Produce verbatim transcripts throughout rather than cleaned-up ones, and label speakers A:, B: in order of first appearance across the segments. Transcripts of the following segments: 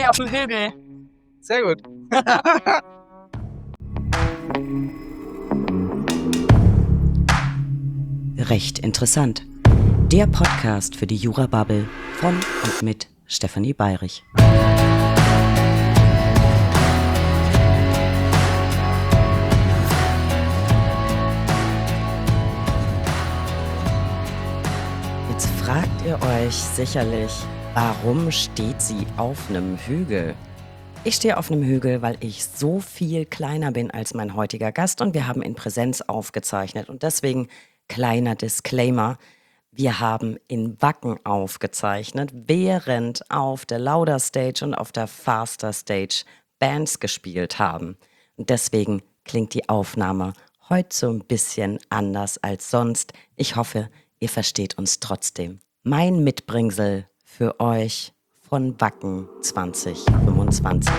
A: stehe auf dem Hügel.
B: Sehr gut.
C: Recht interessant. Der Podcast für die Jura-Bubble von und mit Stefanie Bayrich. Jetzt fragt ihr euch sicherlich, warum steht sie auf einem Hügel? Ich stehe auf einem Hügel, weil ich so viel kleiner bin als mein heutiger Gast und wir haben in Präsenz aufgezeichnet. Und deswegen kleiner Disclaimer, wir haben in Wacken aufgezeichnet, während auf der Lauder Stage und auf der Faster Stage Bands gespielt haben. Und deswegen klingt die Aufnahme heute so ein bisschen anders als sonst. Ich hoffe, ihr versteht uns trotzdem. Mein Mitbringsel für euch von Wacken zwanzig fünfundzwanzig.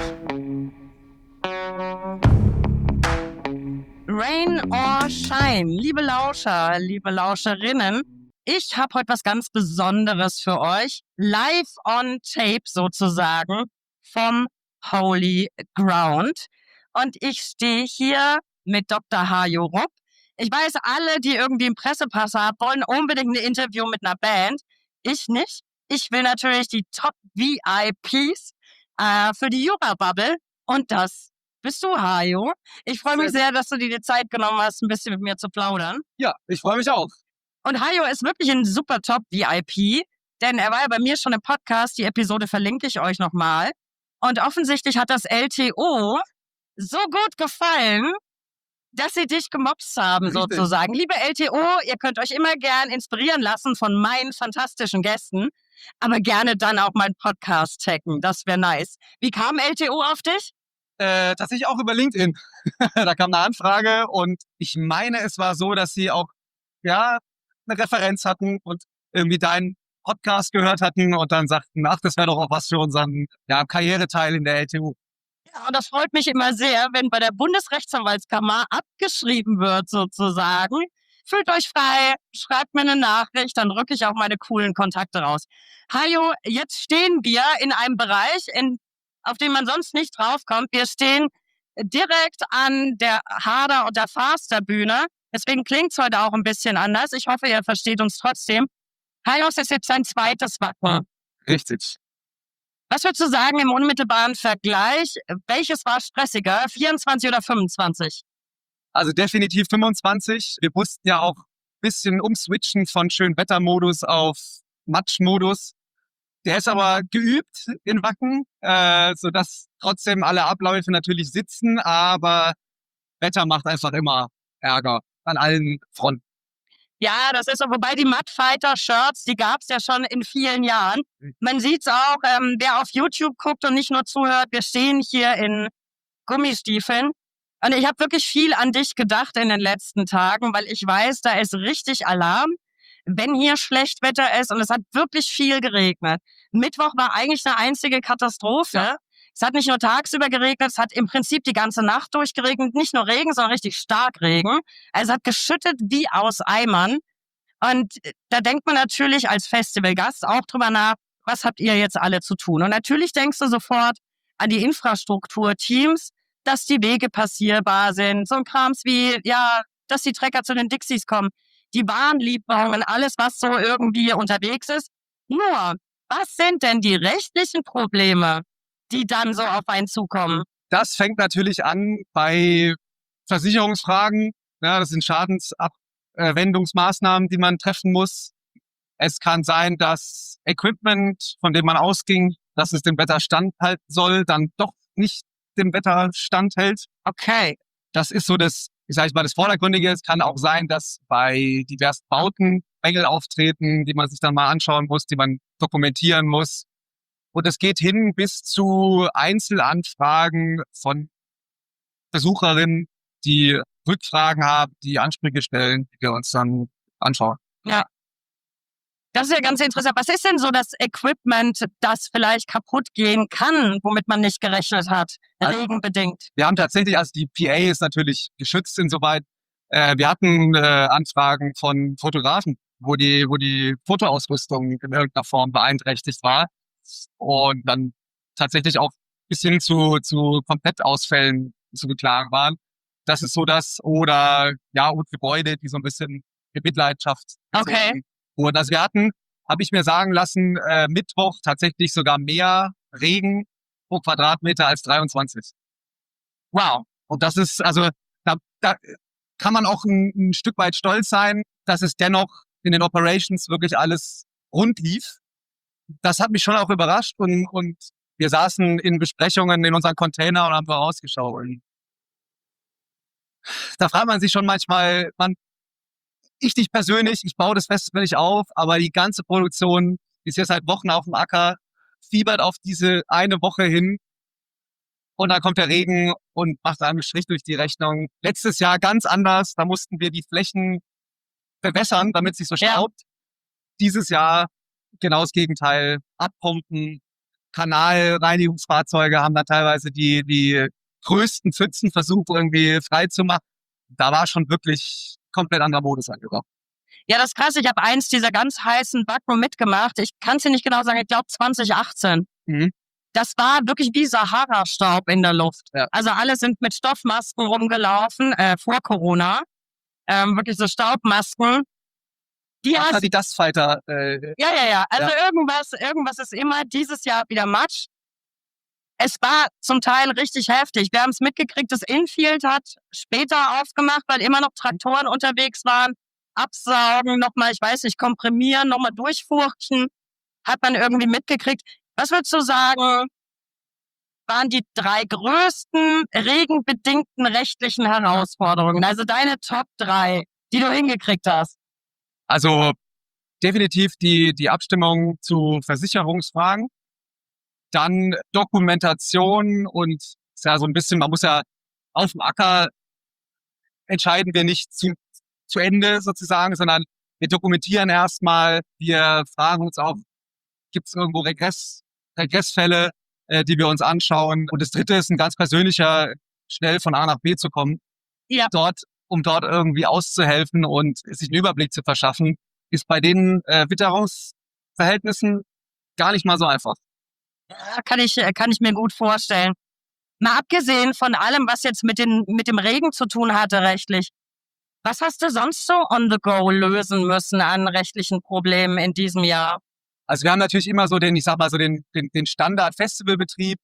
A: Rain or Shine, liebe Lauscher, liebe Lauscherinnen, ich habe heute was ganz Besonderes für euch. Live on Tape sozusagen vom Holy Ground. Und ich stehe hier mit Doktor Hajo Rupp. Ich weiß, alle, die irgendwie einen Pressepass haben, wollen unbedingt ein Interview mit einer Band. Ich nicht. Ich will natürlich die Top-V I Ps äh, für die Jura-Bubble. Und das bist du, Hajo. Ich freue mich sehr, dass du dir die Zeit genommen hast, ein bisschen mit mir zu plaudern.
B: Ja, ich freue mich auch.
A: Und Hajo ist wirklich ein super Top-V I P, denn er war ja bei mir schon im Podcast. Die Episode verlinke ich euch nochmal. Und offensichtlich hat das L T O so gut gefallen, dass sie dich gemobst haben,
B: Richtig.
A: sozusagen. Liebe L T O, ihr könnt euch immer gern inspirieren lassen von meinen fantastischen Gästen, aber gerne dann auch meinen Podcast taggen. Das wäre nice. Wie kam L T O auf dich?
B: Äh, tatsächlich auch über LinkedIn. Da kam eine Anfrage und ich meine, es war so, dass sie auch ja eine Referenz hatten und irgendwie deinen Podcast gehört hatten und dann sagten, ach, das wäre doch auch was für unseren ja, Karriereteil in der L T U.
A: Ja, und das freut mich immer sehr, wenn bei der Bundesrechtsanwaltskammer abgeschrieben wird, sozusagen. Fühlt euch frei, schreibt mir eine Nachricht, dann rücke ich auch meine coolen Kontakte raus. Hajo, jetzt stehen wir in einem Bereich, in, auf den man sonst nicht draufkommt. Wir stehen direkt an der Harder- und der Faster-Bühne. Deswegen klingt es heute auch ein bisschen anders. Ich hoffe, ihr versteht uns trotzdem. Hajo, es ist jetzt sein zweites Wacken.
B: Richtig.
A: Was würdest du sagen im unmittelbaren Vergleich? Welches war stressiger, vierundzwanzig oder fünfundzwanzig?
B: Also definitiv fünfundzwanzig. Wir mussten ja auch ein bisschen umswitchen von Schönwettermodus auf Matschmodus. Der ist aber geübt in Wacken, äh, sodass trotzdem alle Abläufe natürlich sitzen, aber Wetter macht einfach immer Ärger an allen Fronten.
A: Ja, das ist so, wobei die Mudfighter-Shirts, die gab es ja schon in vielen Jahren. Man sieht's auch, ähm, wer auf YouTube guckt und nicht nur zuhört, wir stehen hier in Gummistiefeln. Und ich habe wirklich viel an dich gedacht in den letzten Tagen, weil ich weiß, da ist richtig Alarm, wenn hier Schlechtwetter ist und es hat wirklich viel geregnet. Mittwoch war eigentlich eine einzige Katastrophe. Ja. Es hat nicht nur tagsüber geregnet, es hat im Prinzip die ganze Nacht durchgeregnet. Nicht nur Regen, sondern richtig stark Regen. Also es hat geschüttet wie aus Eimern. Und da denkt man natürlich als Festivalgast auch drüber nach, was habt ihr jetzt alle zu tun? Und natürlich denkst du sofort an die Infrastrukturteams, dass die Wege passierbar sind. So ein Krams wie, ja, dass die Trecker zu den Dixies kommen. Die Bahnlieferungen, alles, was so irgendwie unterwegs ist. Nur, was sind denn die rechtlichen Probleme, die dann so auf einen zukommen?
B: Das fängt natürlich an bei Versicherungsfragen. Ja, das sind Schadensabwendungsmaßnahmen, die man treffen muss. Es kann sein, dass Equipment, von dem man ausging, dass es dem Wetter standhalten soll, dann doch nicht dem Wetter standhält.
A: Okay.
B: Das ist so das, ich sage mal, das Vordergründige. Es kann auch sein, dass bei diversen Bauten Mängel auftreten, die man sich dann mal anschauen muss, die man dokumentieren muss. Und es geht hin bis zu Einzelanfragen von Besucherinnen, die Rückfragen haben, die Ansprüche stellen, die wir uns dann anschauen.
A: Ja. Das ist ja ganz interessant. Was ist denn so das Equipment, das vielleicht kaputt gehen kann, womit man nicht gerechnet hat,
B: also,
A: regenbedingt?
B: Wir haben tatsächlich, also die P A ist natürlich geschützt insoweit. Äh, wir hatten äh, Anfragen von Fotografen, wo die, wo die Fotoausrüstung in irgendeiner Form beeinträchtigt war. Und dann tatsächlich auch bis hin zu, zu Komplettausfällen zu beklagen waren. Das ist so das, oder ja, und Gebäude, die so ein bisschen in Mitleidenschaft
A: Okay.
B: wurden. Also wir hatten, habe ich mir sagen lassen, äh, Mittwoch tatsächlich sogar mehr Regen pro Quadratmeter als dreiundzwanzig.
A: Wow.
B: Und das ist, also da, da kann man auch ein, ein Stück weit stolz sein, dass es dennoch in den Operations wirklich alles rund lief. Das hat mich schon auch überrascht und, und wir saßen in Besprechungen in unseren Container und haben vorausgeschaut. Und da fragt man sich schon manchmal, man, ich nicht persönlich, ich baue das Festival nicht auf, aber die ganze Produktion ist jetzt seit Wochen auf dem Acker, fiebert auf diese eine Woche hin und dann kommt der Regen und macht einen Strich durch die Rechnung. Letztes Jahr ganz anders, da mussten wir die Flächen bewässern, damit es nicht so staubt. Ja. Dieses Jahr genau das Gegenteil, abpumpen, Kanalreinigungsfahrzeuge haben da teilweise die, die größten Pfützen versucht irgendwie frei zu machen. Da war schon wirklich komplett anderer Modus angebracht.
A: Ja, das ist krass. Ich habe eins dieser ganz heißen Backen mitgemacht. Ich kann es dir nicht genau sagen, ich glaube zwanzig achtzehn.
B: Mhm.
A: Das war wirklich wie Sahara-Staub in der Luft.
B: Ja.
A: Also alle sind mit Stoffmasken rumgelaufen, äh, vor Corona. Ähm, wirklich so Staubmasken. Die
B: Ach,
A: hast,
B: die Dustfighter. Äh,
A: ja, ja, ja. Also
B: ja.
A: irgendwas, irgendwas ist immer dieses Jahr wieder Matsch. Es war zum Teil richtig heftig. Wir haben es mitgekriegt, das Infield hat später aufgemacht, weil immer noch Traktoren unterwegs waren. Absaugen, nochmal, ich weiß nicht, komprimieren, nochmal durchfurchen. Hat man irgendwie mitgekriegt. Was würdest du sagen, waren die drei größten regenbedingten rechtlichen Herausforderungen? Also deine Top drei, die du hingekriegt hast.
B: Also definitiv die, die Abstimmung zu Versicherungsfragen. Dann Dokumentation und ist ja so ein bisschen, man muss ja auf dem Acker entscheiden wir nicht zu, zu Ende sozusagen, sondern wir dokumentieren erstmal, wir fragen uns auch, gibt es irgendwo Regress, Regressfälle, äh, die wir uns anschauen. Und das dritte ist ein ganz persönlicher, schnell von A nach B zu kommen.
A: Ja.
B: Dort, um dort irgendwie auszuhelfen und sich einen Überblick zu verschaffen, ist bei den äh, Witterungsverhältnissen gar nicht mal so einfach.
A: Ja, kann ich, kann ich mir gut vorstellen. Mal abgesehen von allem, was jetzt mit, den, mit dem Regen zu tun hatte rechtlich, was hast du sonst so on the go lösen müssen an rechtlichen Problemen in diesem Jahr?
B: Also wir haben natürlich immer so den, ich sag mal so den, den, den Standard-Festivalbetrieb.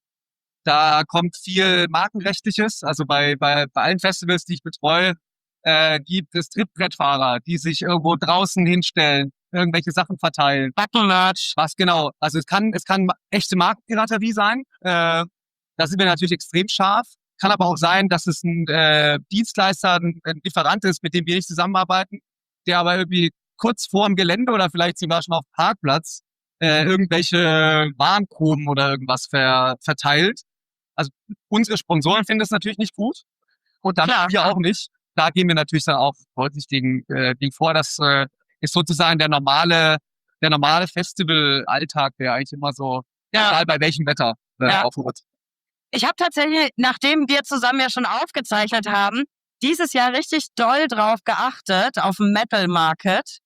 B: Da kommt viel Markenrechtliches. Also bei, bei, bei allen Festivals, die ich betreue, äh, gibt es Trittbrettfahrer, die sich irgendwo draußen hinstellen, irgendwelche Sachen verteilen.
A: Backenmerch.
B: Was genau? Also es kann, es kann echte Markenpiraterie sein. Äh, da sind wir natürlich extrem scharf. Kann aber auch sein, dass es ein äh, Dienstleister, ein, ein Lieferant ist, mit dem wir nicht zusammenarbeiten, der aber irgendwie kurz vor dem Gelände oder vielleicht sogar schon auf dem Parkplatz äh, irgendwelche Warenproben oder irgendwas ver, verteilt. Also unsere Sponsoren finden das natürlich nicht gut und dann
A: Klar.
B: wir auch nicht. Da gehen wir natürlich dann auch deutlich gegen, äh, gegen vor. Das äh, ist sozusagen der normale, der normale Festival-Alltag, der eigentlich immer so,
A: Ja.
B: egal bei welchem Wetter, äh,
A: Ja.
B: aufhört.
A: Ich habe tatsächlich, nachdem wir zusammen ja schon aufgezeichnet haben, dieses Jahr richtig doll drauf geachtet, auf dem Metal Market,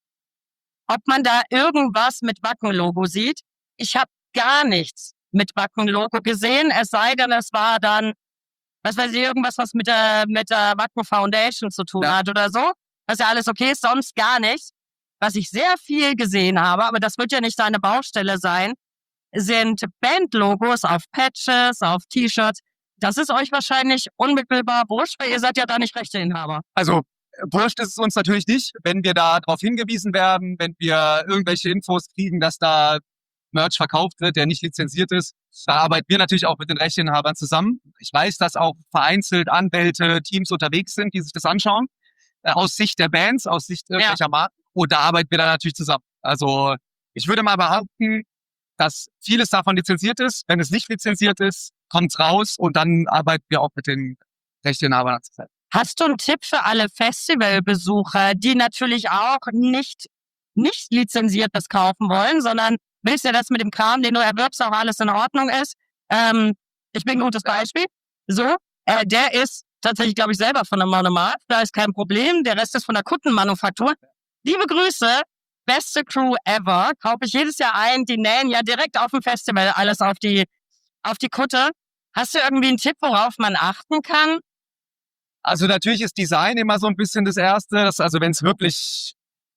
A: ob man da irgendwas mit Wacken-Logo sieht. Ich habe gar nichts mit Wacken-Logo gesehen, es sei denn, es war dann, was weiß ich, irgendwas, was mit der, mit der Wacken Foundation zu tun
B: Ja.
A: hat oder so, was ja alles okay ist, sonst gar nichts. Was ich sehr viel gesehen habe, aber das wird ja nicht seine Baustelle sein, sind Bandlogos auf Patches, auf T-Shirts. Das ist euch wahrscheinlich unmittelbar wurscht, weil ihr seid ja da nicht Rechteinhaber.
B: Also wurscht ist es uns natürlich nicht, wenn wir da darauf hingewiesen werden, wenn wir irgendwelche Infos kriegen, dass da Merch verkauft wird, der nicht lizenziert ist. Da arbeiten wir natürlich auch mit den Rechteinhabern zusammen. Ich weiß, dass auch vereinzelt Anwälte, Teams unterwegs sind, die sich das anschauen. Äh, aus Sicht der Bands, aus Sicht irgendwelcher ja. Marken. Und da arbeiten wir dann natürlich zusammen. Also ich würde mal behaupten, dass vieles davon lizenziert ist. Wenn es nicht lizenziert ist, kommt's raus und dann arbeiten wir auch mit den Rechteinhabern zusammen.
A: Hast du einen Tipp für alle Festivalbesucher, die natürlich auch nicht, nicht lizenziertes kaufen wollen, sondern willst ja, dass mit dem Kram, den du erwirbst, auch alles in Ordnung ist? Ähm, ich bin ein gutes Beispiel. So, äh, der ist tatsächlich, glaube ich, selber von der Monomark. Da ist kein Problem. Der Rest ist von der Kuttenmanufaktur. Liebe Grüße. Beste Crew ever. Kaufe ich jedes Jahr ein. Die nähen ja direkt auf dem Festival alles auf die auf die Kutte. Hast du irgendwie einen Tipp, worauf man achten kann?
B: Also natürlich ist Design immer so ein bisschen das Erste. Das, also wenn es wirklich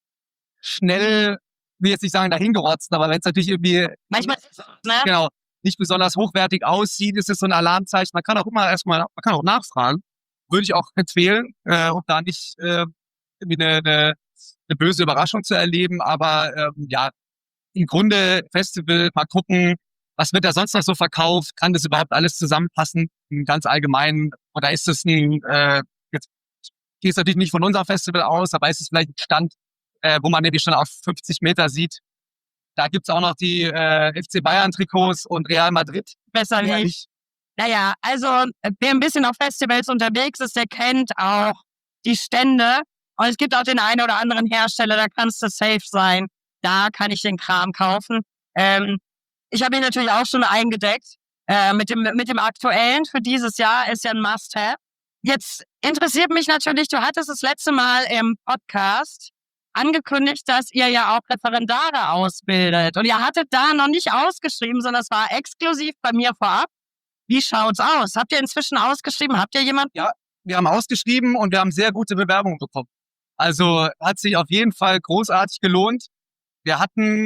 B: schnell, will jetzt nicht sagen dahingerotzt, aber wenn es natürlich irgendwie
A: Manchmal, ne?
B: genau nicht besonders hochwertig aussieht, ist es so ein Alarmzeichen. Man kann auch immer erstmal, man kann auch nachfragen. Würde ich auch empfehlen, äh, um da nicht äh, irgendwie eine, eine, eine böse Überraschung zu erleben. Aber ähm, ja, im Grunde Festival, mal gucken, was wird da sonst noch so verkauft? Kann das überhaupt alles zusammenpassen? Ganz allgemein. Oder ist es ein, äh, jetzt geht es natürlich nicht von unserem Festival aus, aber ist es vielleicht ein Stand, äh, wo man nämlich schon auf fünfzig Meter sieht. Da gibt's auch noch die äh, F C Bayern-Trikots und Real Madrid.
A: Besser
B: Ja,
A: nicht.
B: nicht.
A: Naja, also äh, wer ein bisschen auf Festivals unterwegs ist, der kennt auch die Stände. Und es gibt auch den einen oder anderen Hersteller, da kannst du safe sein. Da kann ich den Kram kaufen. Ähm, ich habe ihn natürlich auch schon eingedeckt. Äh, mit dem mit dem aktuellen für dieses Jahr ist ja ein Must-Have. Jetzt interessiert mich natürlich, du hattest das letzte Mal im Podcast angekündigt, dass ihr ja auch Referendare ausbildet. Und ihr hattet da noch nicht ausgeschrieben, sondern es war exklusiv bei mir vorab. Wie schaut's aus? Habt ihr inzwischen ausgeschrieben? Habt ihr jemanden?
B: Ja, wir haben ausgeschrieben und wir haben sehr gute Bewerbungen bekommen. Also hat sich auf jeden Fall großartig gelohnt. Wir hatten,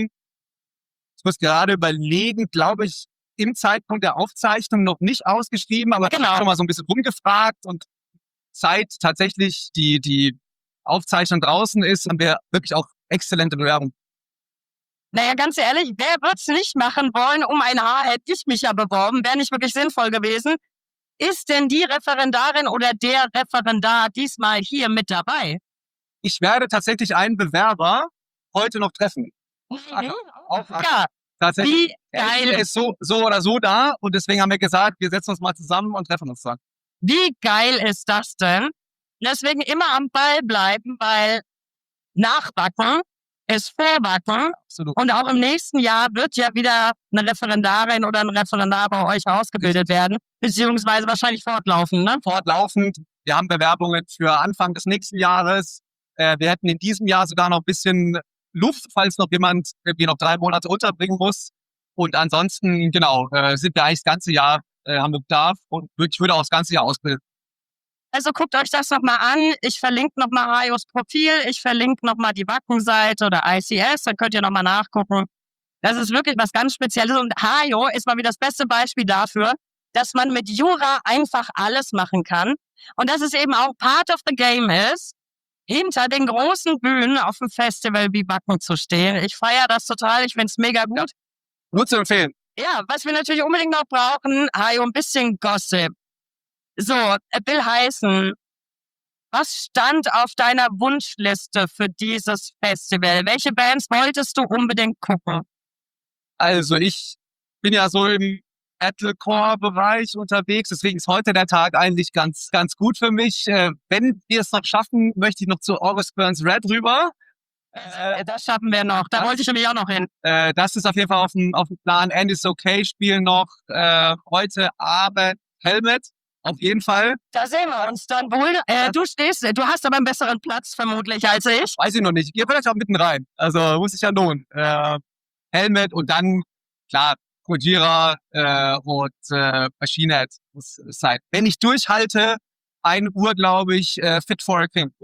B: ich muss gerade überlegen, glaube ich, im Zeitpunkt der Aufzeichnung noch nicht ausgeschrieben, aber
A: Genau.
B: schon mal so ein bisschen rumgefragt und seit tatsächlich die, die Aufzeichnung draußen ist, haben wir wirklich auch exzellente Bewerbungen.
A: Naja, ganz ehrlich, wer wird's nicht machen wollen? Um ein Haar hätte ich mich ja beworben, wäre nicht wirklich sinnvoll gewesen. Ist denn die Referendarin oder der Referendar diesmal hier mit dabei?
B: Ich werde tatsächlich einen Bewerber heute noch treffen.
A: Mhm.
B: Auch
A: Ja,
B: tatsächlich.
A: wie
B: Er
A: geil,
B: ist so, so oder so da und deswegen haben wir gesagt, wir setzen uns mal zusammen und treffen uns dann.
A: wie geil ist das denn? Deswegen immer am Ball bleiben, weil Nachbacken ist Vorbacken.
B: Absolut.
A: Und auch im nächsten Jahr wird ja wieder eine Referendarin oder ein Referendar bei euch ausgebildet werden, beziehungsweise wahrscheinlich fortlaufen, ne?
B: Fortlaufend. Wir haben Bewerbungen für Anfang des nächsten Jahres. Äh, wir hätten in diesem Jahr sogar noch ein bisschen Luft, falls noch jemand irgendwie noch drei Monate unterbringen muss. Und ansonsten, genau, äh, sind wir eigentlich das ganze Jahr, äh, haben wir Bedarf und ich würde auch das ganze Jahr ausbilden.
A: Also guckt euch das nochmal an. Ich verlinke nochmal Hayos Profil. Ich verlinke nochmal die Wacken-Seite oder I C S. Dann könnt ihr nochmal nachgucken. Das ist wirklich was ganz Spezielles. Und Hayo ist mal wieder das beste Beispiel dafür, dass man mit Jura einfach alles machen kann. Und dass es eben auch part of the game ist, hinter den großen Bühnen auf dem Festival wie Wacken zu stehen. Ich feiere das total. Ich finde es mega gut.
B: Nur zu empfehlen.
A: Ja, was wir natürlich unbedingt noch brauchen, Hayo, ein bisschen Gossip. So, will heißen, was stand auf deiner Wunschliste für dieses Festival? Welche Bands wolltest du unbedingt gucken?
B: Also ich bin ja so im Metalcore-Bereich unterwegs, deswegen ist heute der Tag eigentlich ganz, ganz gut für mich. Äh, wenn wir es noch schaffen, möchte ich noch zu August Burns Red rüber.
A: Äh, das schaffen wir noch. Da
B: das-
A: wollte ich nämlich auch noch hin.
B: Äh, das ist auf jeden Fall auf dem, auf dem Plan. And is okay spielen noch äh, heute Abend Helmet. Auf jeden Fall.
A: Da sehen wir uns dann wohl. Äh, du stehst, du hast aber einen besseren Platz vermutlich als ich.
B: Weiß ich noch nicht. Ihr vielleicht auch mitten rein. Also muss sich ja lohnen. Äh, Helmet und dann, klar, Gojira äh, und äh, Machine Head muss sein. Wenn ich durchhalte, ein Uhr, glaube ich, äh, Fit for a King.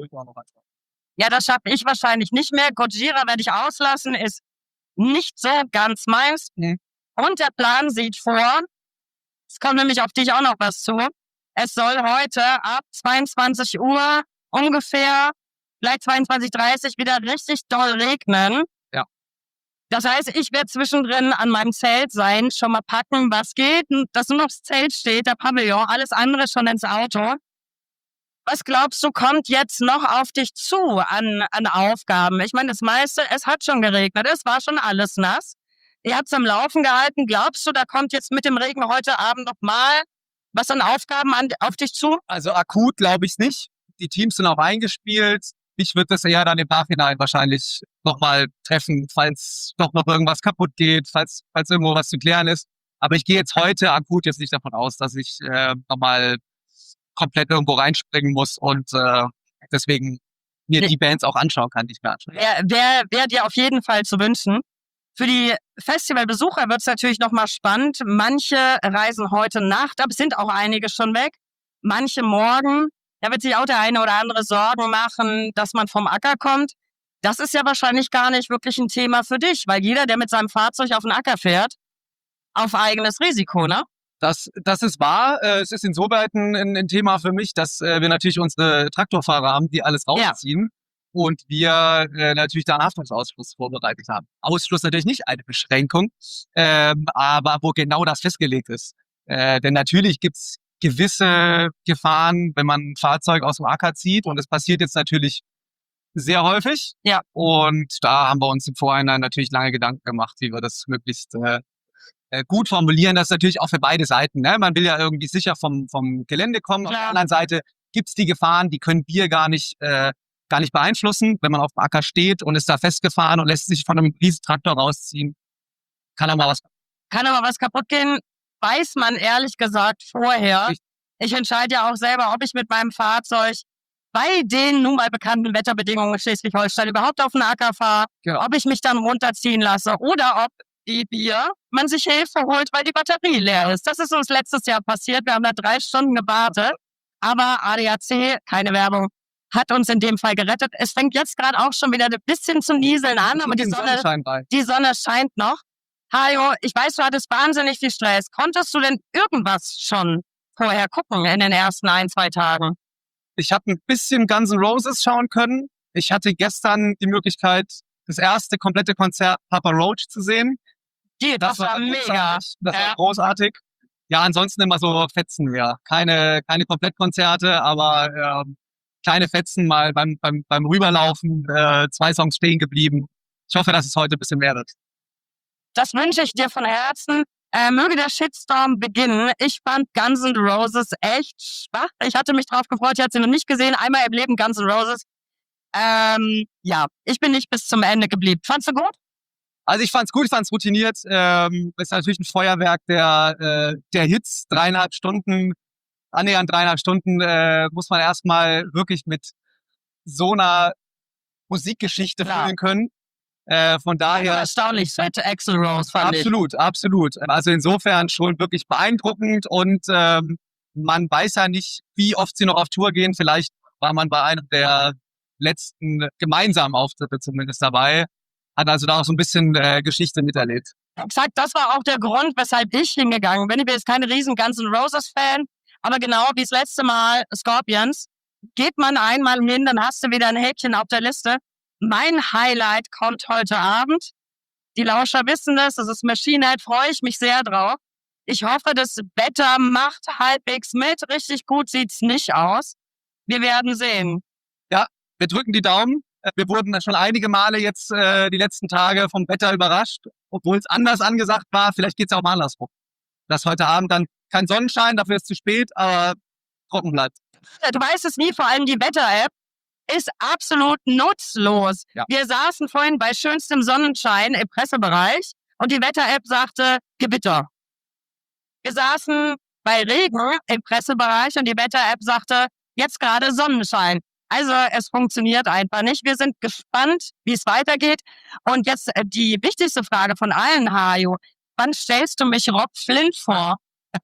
A: Ja, das schaffe ich wahrscheinlich nicht mehr. Gojira werde ich auslassen, ist nicht so ganz meins.
B: Mhm.
A: Und der Plan sieht vor, es kommt nämlich auf dich auch noch was zu. Es soll heute ab zweiundzwanzig Uhr ungefähr, vielleicht zweiundzwanzig Uhr dreißig wieder richtig doll regnen.
B: Ja.
A: Das heißt, ich werde zwischendrin an meinem Zelt sein, schon mal packen, was geht, dass nur noch das Zelt steht, der Pavillon, alles andere schon ins Auto. Was glaubst du, kommt jetzt noch auf dich zu an, an Aufgaben? Ich meine, das meiste, es hat schon geregnet, es war schon alles nass. Ihr habt es am Laufen gehalten. Glaubst du, da kommt jetzt mit dem Regen heute Abend noch mal was an Aufgaben an, auf dich zu?
B: Also akut glaube ich es nicht. Die Teams sind auch eingespielt. Ich würde das eher dann im Nachhinein wahrscheinlich nochmal treffen, falls doch noch irgendwas kaputt geht, falls, falls irgendwo was zu klären ist. Aber ich gehe jetzt heute akut jetzt nicht davon aus, dass ich äh, nochmal komplett irgendwo reinspringen muss und äh, deswegen mir die Bands auch anschauen kann, die ich mir anschaue.
A: Wäre wär, wär dir auf jeden Fall zu wünschen. Für die Festivalbesucher wird es natürlich nochmal spannend. Manche reisen heute Nacht, aber es sind auch einige schon weg. Manche morgen. Da wird sich auch der eine oder andere Sorgen machen, dass man vom Acker kommt. Das ist ja wahrscheinlich gar nicht wirklich ein Thema für dich, weil jeder, der mit seinem Fahrzeug auf den Acker fährt, auf eigenes Risiko, ne?
B: Das, das ist wahr. Äh, Es ist insoweit ein, ein Thema für mich, dass äh, wir natürlich unsere Traktorfahrer haben, die alles
A: Ja.
B: rausziehen und wir äh, natürlich da einen Haftungsausschluss vorbereitet haben. Ausschluss natürlich nicht eine Beschränkung, ähm, aber wo genau das festgelegt ist. Äh, denn natürlich gibt's gewisse Gefahren, wenn man ein Fahrzeug aus dem Acker zieht, und es passiert jetzt natürlich sehr häufig.
A: Ja.
B: Und da haben wir uns im Vorhinein natürlich lange Gedanken gemacht, wie wir das möglichst äh, äh, gut formulieren. Das ist natürlich auch für beide Seiten. Ne? Man will ja irgendwie sicher vom, vom Gelände kommen. Auf der
A: Klar.
B: anderen Seite gibt's die Gefahren, die können wir gar nicht, äh, gar nicht beeinflussen. Wenn man auf dem Acker steht und ist da festgefahren und lässt sich von einem Riesentraktor rausziehen, kann da mal was.
A: Kann aber was kaputt gehen, weiß man ehrlich gesagt vorher.
B: Richtig.
A: Ich entscheide ja auch selber, ob ich mit meinem Fahrzeug bei den nun mal bekannten Wetterbedingungen in Schleswig-Holstein überhaupt auf den Acker fahre,
B: Genau.
A: ob ich mich dann runterziehen lasse oder ob die Bier man sich Hilfe holt, weil die Batterie leer ist. Das ist uns letztes Jahr passiert. Wir haben da drei Stunden gewartet, aber A D A C, keine Werbung, hat uns in dem Fall gerettet. Es fängt jetzt gerade auch schon wieder ein bisschen zu nieseln an, aber die
B: Den
A: Sonne,
B: Sonnenschein bei.
A: die Sonne scheint noch. Hajo, ich weiß, du hattest wahnsinnig viel Stress. Konntest du denn irgendwas schon vorher gucken in den ersten ein, zwei Tagen?
B: Ich habe ein bisschen Guns N' Roses schauen können. Ich hatte gestern die Möglichkeit, das erste komplette Konzert Papa Roach zu sehen.
A: Die, das, war mega.
B: großartig. Das
A: Ja.
B: war großartig. Ja, ansonsten immer so Fetzen mehr. Keine, keine Komplettkonzerte, aber ähm, kleine Fetzen mal beim, beim, beim Rüberlaufen, äh, zwei Songs stehen geblieben. Ich hoffe, dass es heute ein bisschen mehr wird.
A: Das wünsche ich dir von Herzen. Äh, möge der Shitstorm beginnen. Ich fand Guns N' Roses echt schwach. Ich hatte mich drauf gefreut, ich hatte sie noch nicht gesehen. Einmal im Leben Guns N' Roses. Ähm, ja, ich bin nicht bis zum Ende geblieben. Fandst du gut?
B: Also ich fand's gut, ich fand's routiniert. Ähm, ist natürlich ein Feuerwerk der, äh, der Hits. Dreieinhalb Stunden, annähernd dreieinhalb Stunden äh, muss man erstmal wirklich mit so einer Musikgeschichte
A: Klar.
B: füllen können. Äh, von daher
A: Erstaunlich, fette Axl Rose fand ich.
B: absolut, absolut. Also insofern schon wirklich beeindruckend, und ähm, man weiß ja nicht, wie oft sie noch auf Tour gehen. Vielleicht war man bei einem der letzten gemeinsamen Auftritte zumindest dabei. Hat also da auch so ein bisschen äh, Geschichte miterlebt.
A: Exakt, das war auch der Grund, weshalb ich hingegangen bin. Ich bin jetzt keine riesen Guns N' Roses Fan, aber genau wie das letzte Mal Scorpions, geht man einmal hin, dann hast du wieder ein Häkchen auf der Liste. Mein Highlight kommt heute Abend. Die Lauscher wissen das, das ist Machine Head, freue ich mich sehr drauf. Ich hoffe, das Wetter macht halbwegs mit. Richtig gut sieht's nicht aus. Wir werden sehen.
B: Wir drücken die Daumen. Äh, Wir wurden schon einige Male jetzt äh, die letzten Tage vom Wetter überrascht, obwohl es anders angesagt war. Vielleicht geht's auch mal andersrum. Dass heute Abend dann kein Sonnenschein, dafür ist es zu spät, aber trocken bleibt.
A: Du weißt es nie, vor allem die Wetter-App ist absolut nutzlos.
B: Ja.
A: Wir saßen vorhin bei schönstem Sonnenschein im Pressebereich und die Wetter-App sagte Gewitter. Wir saßen bei Regen im Pressebereich und die Wetter-App sagte jetzt gerade Sonnenschein. Also es funktioniert einfach nicht. Wir sind gespannt, wie es weitergeht. Und jetzt äh, die wichtigste Frage von allen, Hajo. Wann stellst du mich Rob Flynn vor?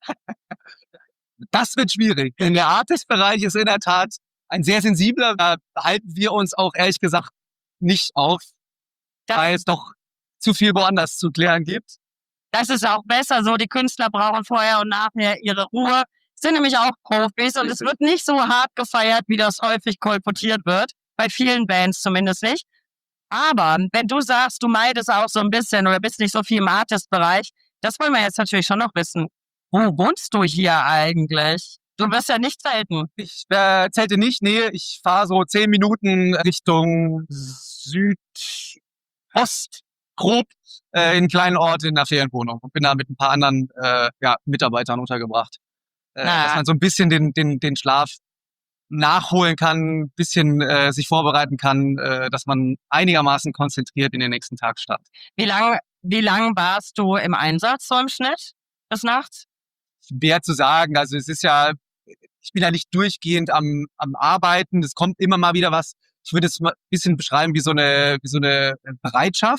B: Das wird schwierig, denn der Artist-Bereich ist in der Tat ein sehr sensibler. Da halten wir uns auch ehrlich gesagt nicht auf,
A: Das-
B: weil es doch zu viel woanders zu klären gibt.
A: Das ist auch besser so. Die Künstler brauchen vorher und nachher ihre Ruhe. Sind nämlich auch Profis und es wird nicht so hart gefeiert, wie das häufig kolportiert wird. Bei vielen Bands zumindest nicht. Aber wenn du sagst, du meidest auch so ein bisschen oder bist nicht so viel im Artist-Bereich, das wollen wir jetzt natürlich schon noch wissen. Wo wohnst du hier eigentlich? Du wirst ja nicht selten.
B: Ich äh, zelte nicht, nee, ich fahre so zehn Minuten Richtung Südost, grob, äh, in einen kleinen Ort in einer Ferienwohnung und bin da mit ein paar anderen äh, ja, Mitarbeitern untergebracht. Äh,
A: Na.
B: Dass man so ein bisschen den, den, den Schlaf nachholen kann, ein bisschen äh, sich vorbereiten kann, äh, dass man einigermaßen konzentriert in den nächsten Tag startet.
A: Wie lang, wie lang warst du im Einsatz so im Schnitt bis nachts?
B: Schwer zu sagen, also es ist ja, ich bin ja nicht durchgehend am, am Arbeiten, es kommt immer mal wieder was. Ich würde es mal ein bisschen beschreiben wie so eine, wie so eine Bereitschaft.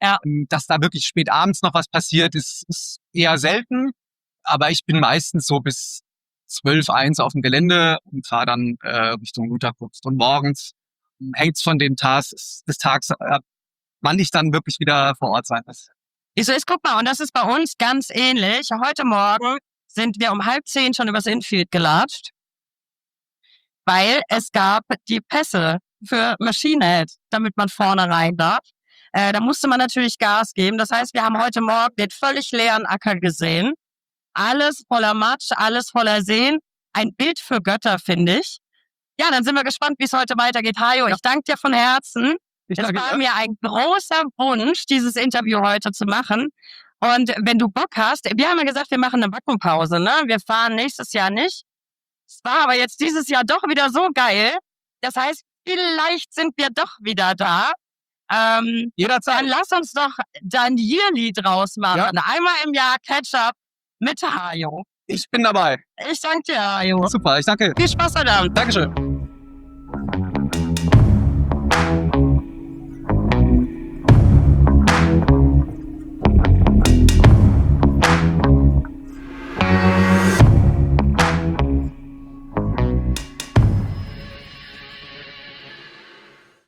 A: Ja.
B: Dass da wirklich spät abends noch was passiert, ist, ist eher selten. Aber ich bin meistens so bis zwölf, eins auf dem Gelände und fahre dann äh, Richtung Unterkunft. Und morgens hängt es von den Tags des Tags ab, wann ich dann wirklich wieder vor Ort sein muss.
A: Ich so, jetzt guck mal, und das ist bei uns ganz ähnlich. Heute Morgen sind wir um halb zehn schon übers Infield gelatscht, weil es gab die Pässe für Machine Head, damit man vorne rein darf. Äh, da musste man natürlich Gas geben. Das heißt, wir haben heute Morgen den völlig leeren Acker gesehen. Alles voller Matsch, alles voller Seen. Ein Bild für Götter, finde ich. Ja, dann sind wir gespannt, wie es heute weitergeht. Hajo, ich danke dir von Herzen.
B: Ich
A: Es
B: danke
A: war
B: dir.
A: mir ein großer Wunsch, dieses Interview heute zu machen. Und wenn du Bock hast, wir haben ja gesagt, wir machen eine Wackenpause, ne? Wir fahren nächstes Jahr nicht. Es war aber jetzt dieses Jahr doch wieder so geil. Das heißt, vielleicht sind wir doch wieder da. Ähm,
B: Jederzeit.
A: dann lass uns doch dann Yearly draus machen.
B: Ja.
A: Einmal im Jahr Catch-up mit Hajo.
B: Ich bin dabei.
A: Ich danke dir, Hajo.
B: Super, ich danke.
A: Viel Spaß, Adam.
B: Dankeschön.